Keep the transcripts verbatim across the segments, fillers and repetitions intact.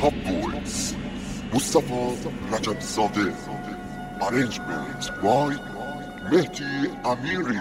Top Boys Mustafa Rajabzadeh. Arrangement by Mehdi Amiri.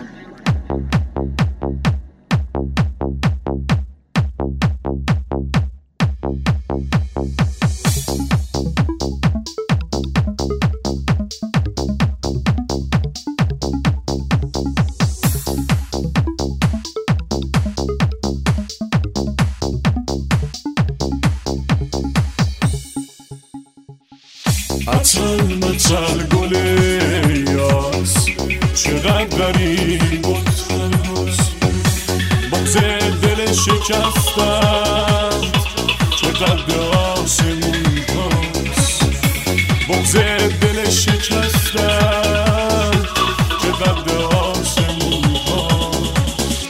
عطل مطل گل یاس چقدر غریب بود هنوز بغض دل شکستن چقدر آسمون هاست بغض دل شکستن چقدر آسمون هاست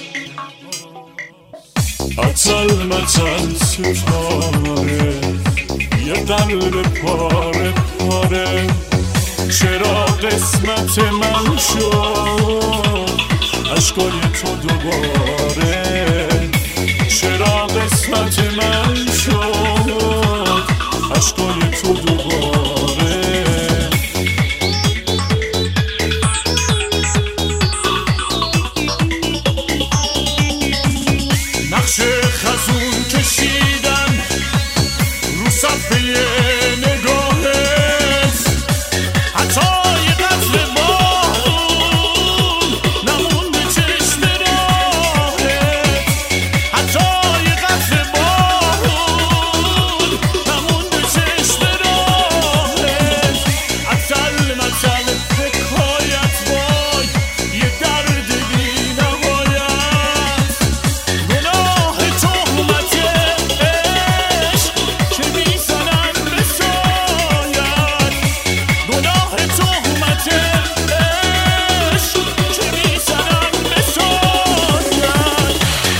عطل مطل ستاره یه قلب پاره پاره چرا قسمت من شد عشقای تو دوباره چرا قسمت من شد عشقای تو دوباره نقش خزون کشیدن رو صفحه نگاهت حتی یه قطره بارون نمونده چشم راهت حتی یه قطره بارون نمونده چشم راهت عطل مطل حکایت وای یه درد بی نهایت گناه تهمت عشق که میزنن به سایت گناه تهمت عشق که میزنن به سایت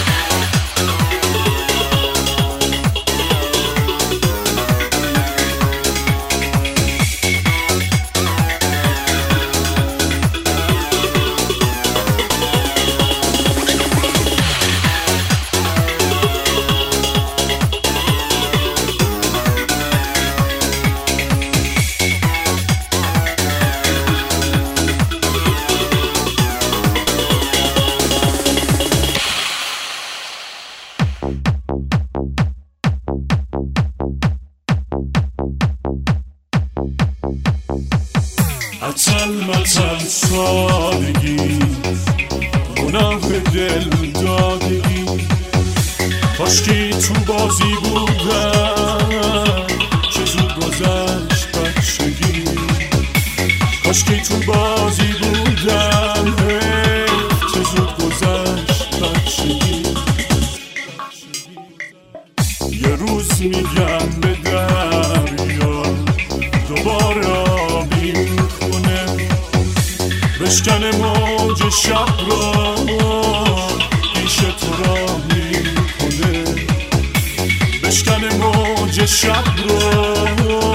عطل مطل سادگی گناه دل دادگی کاشکی تو بازی بودم چه زود گذشت بچگی کاشکی تو بازی بودم چه زود گذشت بچگی یه روز میگم به دریا دوباره آبی میکنه بشکن موج شب را پیش تو را میکنه بشکن موج شب را